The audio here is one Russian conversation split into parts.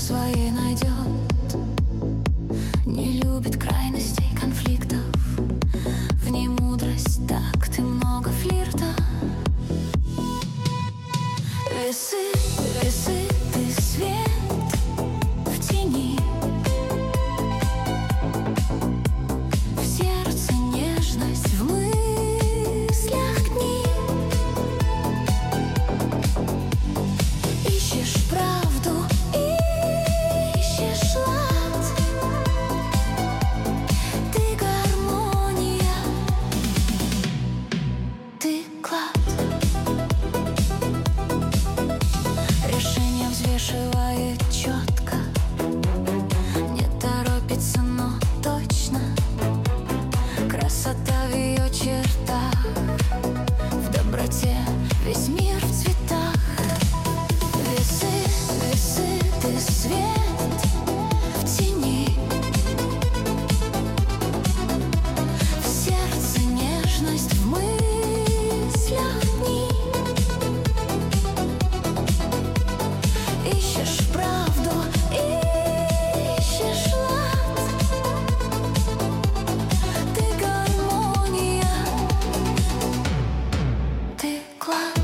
своей найдет, не любит крайностей, конфликтов. В ней мудрость, такт и много флирта. Весы, весы, ты свет в тени, в сердце нежность, в мыслях дни. Ищешь правду, ищешь лад, ты гармония, ты клад. Решение взвешивает четко, не торопится, но точно. Красота в ее чертах, в доброте весь мир в цветах. Весы, весы, ты свет в тени, в сердце нежность, в мыслях дни. Ищешь правду, ищешь лад, ты гармония, ты клад.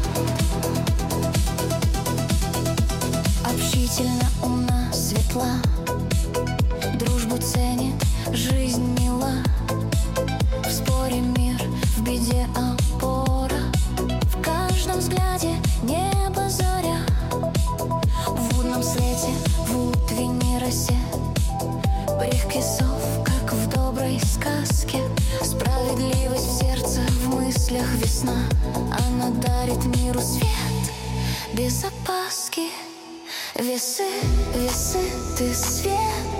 Общительно, умна, светла, дружбу ценит, жизнь мила. В споре мир, в беде опора, в каждом взгляде небо заря. В лунном свете, в утренней росе, блик весов, как в доброй сказке. Справедливость в сердце, в мыслях весна. Она дарит миру свет без опаски. Весы, весы, ты свет